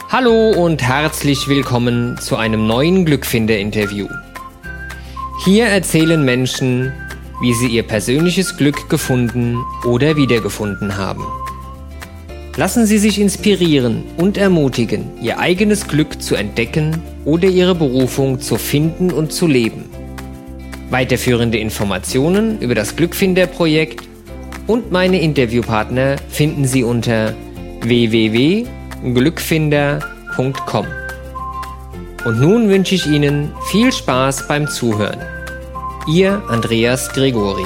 Hallo und herzlich willkommen zu einem neuen Glückfinder-Interview. Hier erzählen Menschen, wie sie ihr persönliches Glück gefunden oder wiedergefunden haben. Lassen Sie sich inspirieren und ermutigen, Ihr eigenes Glück zu entdecken oder Ihre Berufung zu finden und zu leben. Weiterführende Informationen über das Glückfinder-Projekt und meine Interviewpartner finden Sie unter www.glückfinder.com. Und nun wünsche ich Ihnen viel Spaß beim Zuhören. Ihr Andreas Gregori.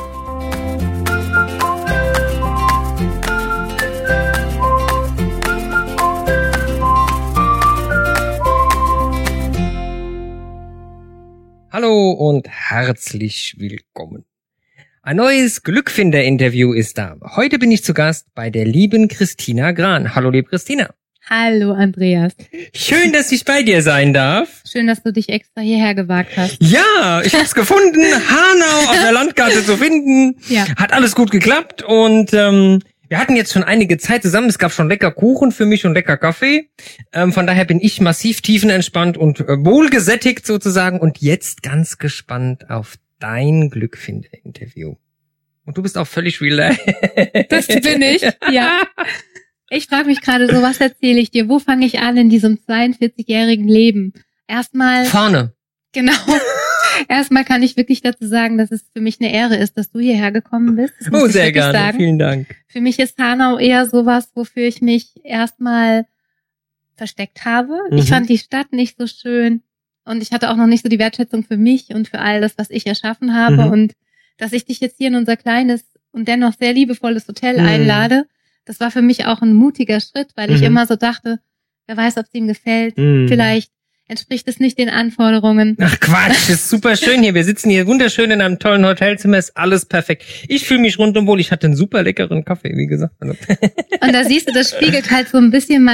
Hallo und herzlich willkommen. Ein neues Glückfinder-Interview ist da. Heute bin ich zu Gast bei der lieben Christina Gran. Hallo, liebe Christina. Hallo, Andreas. Schön, dass ich bei dir sein darf. Schön, dass du dich extra hierher gewagt hast. Ja, ich hab's gefunden. Hanau auf der Landkarte zu finden. Ja. Hat alles gut geklappt und wir hatten jetzt schon einige Zeit zusammen. Es gab schon lecker Kuchen für mich und lecker Kaffee. Von daher bin ich massiv tiefenentspannt und wohlgesättigt sozusagen und jetzt ganz gespannt auf dein Glückfinder-Interview. Und du bist auch völlig relaxed. Das bin ich, ja. Ich frage mich gerade so, was erzähle ich dir? Wo fange ich an in diesem 42-jährigen Leben? Erstmal... Vorne. Genau. Erstmal kann ich wirklich dazu sagen, dass es für mich eine Ehre ist, dass du hierher gekommen bist. Das muss ich sehr wirklich gerne. sagen. Vielen Dank. Für mich ist Hanau eher sowas, wofür ich mich erstmal versteckt habe. Ich fand die Stadt nicht so schön und ich hatte auch noch nicht so die Wertschätzung für mich und für all das, was ich erschaffen habe. Und dass ich dich jetzt hier in unser kleines und dennoch sehr liebevolles Hotel einlade, das war für mich auch ein mutiger Schritt, weil ich immer so dachte, wer weiß, ob es ihm gefällt. Vielleicht entspricht es nicht den Anforderungen. Ach Quatsch, das ist super schön hier. Wir sitzen hier wunderschön in einem tollen Hotelzimmer, ist alles perfekt. Ich fühle mich rundum wohl. Ich hatte einen super leckeren Kaffee, wie gesagt. Und da siehst du, das spiegelt halt so ein bisschen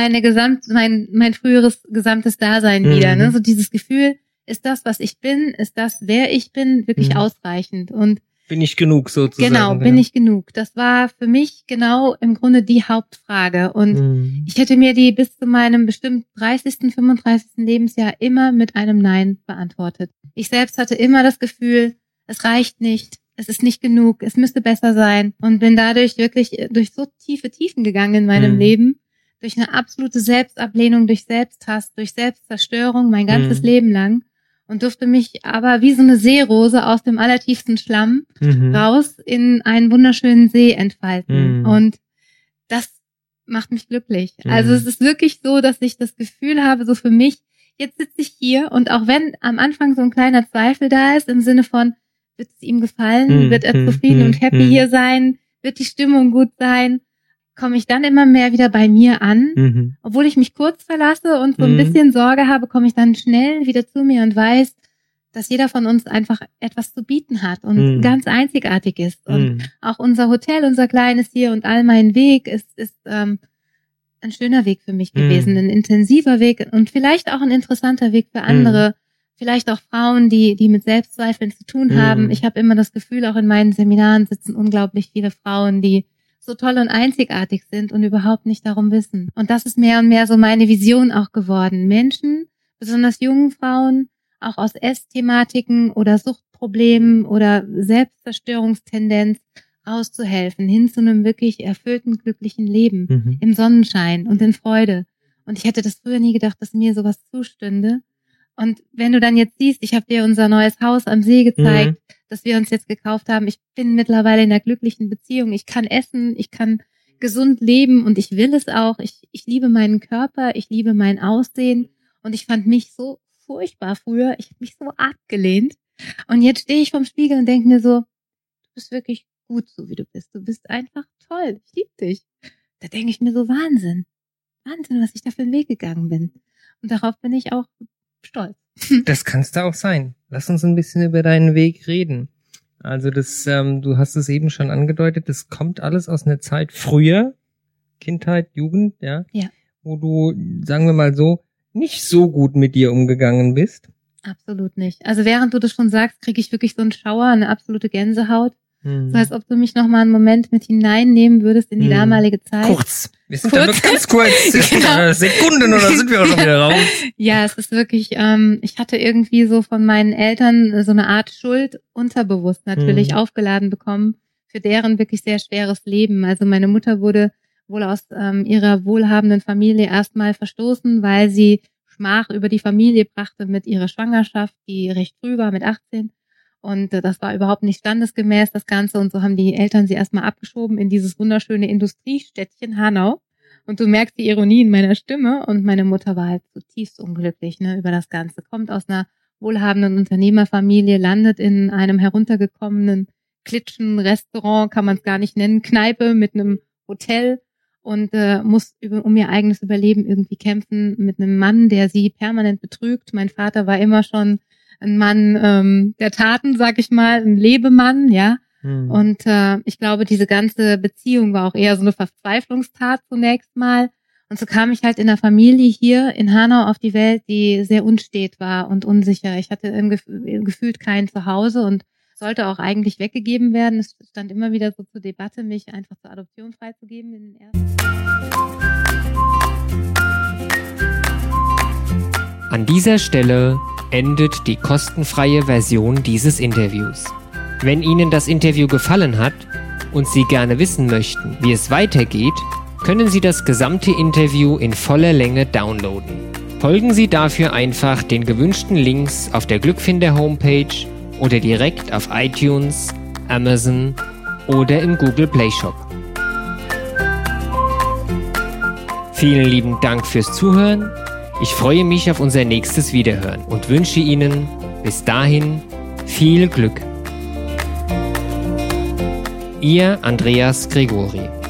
mein früheres gesamtes Dasein wieder. Ne? So dieses Gefühl, ist das, was ich bin, ist das, wer ich bin, wirklich ausreichend. Und bin ich genug sozusagen? Genau, bin ich genug. Das war für mich genau im Grunde die Hauptfrage. Und ich hätte mir die bis zu meinem bestimmt 30., 35. Lebensjahr immer mit einem Nein beantwortet. Ich selbst hatte immer das Gefühl, es reicht nicht, es ist nicht genug, es müsste besser sein. Und bin dadurch wirklich durch so tiefe Tiefen gegangen in meinem Leben, durch eine absolute Selbstablehnung, durch Selbsthass, durch Selbstzerstörung mein ganzes Leben lang. Und durfte mich aber wie so eine Seerose aus dem allertiefsten Schlamm raus in einen wunderschönen See entfalten. Und das macht mich glücklich. Also es ist wirklich so, dass ich das Gefühl habe, so für mich, jetzt sitze ich hier und auch wenn am Anfang so ein kleiner Zweifel da ist, im Sinne von, wird es ihm gefallen, wird er zufrieden und happy hier sein, wird die Stimmung gut sein, komme ich dann immer mehr wieder bei mir an. Obwohl ich mich kurz verlasse und so ein bisschen Sorge habe, komme ich dann schnell wieder zu mir und weiß, dass jeder von uns einfach etwas zu bieten hat und ganz einzigartig ist. Und auch unser Hotel, unser kleines hier und all mein Weg ist ein schöner Weg für mich gewesen, ein intensiver Weg und vielleicht auch ein interessanter Weg für andere, vielleicht auch Frauen, die mit Selbstzweifeln zu tun haben. Ich habe immer das Gefühl, auch in meinen Seminaren sitzen unglaublich viele Frauen, die so toll und einzigartig sind und überhaupt nicht darum wissen. Und das ist mehr und mehr so meine Vision auch geworden. Menschen, besonders jungen Frauen, auch aus Essthematiken oder Suchtproblemen oder Selbstzerstörungstendenz rauszuhelfen, hin zu einem wirklich erfüllten, glücklichen Leben, im Sonnenschein und in Freude. Und ich hätte das früher nie gedacht, dass mir sowas zustünde. Und wenn du dann jetzt siehst, ich habe dir unser neues Haus am See gezeigt, das wir uns jetzt gekauft haben. Ich bin mittlerweile in einer glücklichen Beziehung. Ich kann essen, ich kann gesund leben und ich will es auch. Ich liebe meinen Körper, ich liebe mein Aussehen und ich fand mich so furchtbar früher. Ich habe mich so abgelehnt. Und jetzt stehe ich vorm Spiegel und denke mir so, du bist wirklich gut, so wie du bist. Du bist einfach toll. Ich liebe dich. Da denke ich mir so, Wahnsinn, was ich da für einen Weg gegangen bin. Und darauf bin ich auch stolz. Das kannst du auch sein. Lass uns ein bisschen über deinen Weg reden. Also das, du hast es eben schon angedeutet, das kommt alles aus einer Zeit früher, Kindheit, Jugend, ja, wo du, sagen wir mal so, nicht so gut mit dir umgegangen bist. Absolut nicht. Also während du das schon sagst, kriege ich wirklich so einen Schauer, eine absolute Gänsehaut. So als ob du mich nochmal einen Moment mit hineinnehmen würdest in die damalige Zeit. Kurz. Wir sind da nur ganz kurz. Genau. Sekunden oder sind wir auch schon wieder raus? Ja, es ist wirklich, ich hatte irgendwie so von meinen Eltern so eine Art Schuld unterbewusst natürlich aufgeladen bekommen für deren wirklich sehr schweres Leben. Also meine Mutter wurde wohl aus ihrer wohlhabenden Familie erstmal verstoßen, weil sie Schmach über die Familie brachte mit ihrer Schwangerschaft, die recht früh war, mit 18. Und das war überhaupt nicht standesgemäß, das Ganze. Und so haben die Eltern sie erstmal abgeschoben in dieses wunderschöne Industriestädtchen Hanau. Und du merkst die Ironie in meiner Stimme. Und meine Mutter war halt zutiefst unglücklich, ne, über das Ganze. Kommt aus einer wohlhabenden Unternehmerfamilie, landet in einem heruntergekommenen Klitschen-Restaurant, kann man es gar nicht nennen, Kneipe mit einem Hotel und muss um ihr eigenes Überleben irgendwie kämpfen mit einem Mann, der sie permanent betrügt. Mein Vater war immer schon ein Mann der Taten, sag ich mal, ein Lebemann, ja. Und ich glaube, diese ganze Beziehung war auch eher so eine Verzweiflungstat zunächst mal. Und so kam ich halt in einer Familie hier in Hanau auf die Welt, die sehr unstet war und unsicher. Ich hatte gefühlt kein Zuhause und sollte auch eigentlich weggegeben werden. Es stand immer wieder so zur Debatte, mich einfach zur Adoption freizugeben in den ersten. An dieser Stelle endet die kostenfreie Version dieses Interviews. Wenn Ihnen das Interview gefallen hat und Sie gerne wissen möchten, wie es weitergeht, können Sie das gesamte Interview in voller Länge downloaden. Folgen Sie dafür einfach den gewünschten Links auf der Glückfinder Homepage oder direkt auf iTunes, Amazon oder im Google Play Shop. Vielen lieben Dank fürs Zuhören. Ich freue mich auf unser nächstes Wiederhören und wünsche Ihnen bis dahin viel Glück. Ihr Andreas Gregori.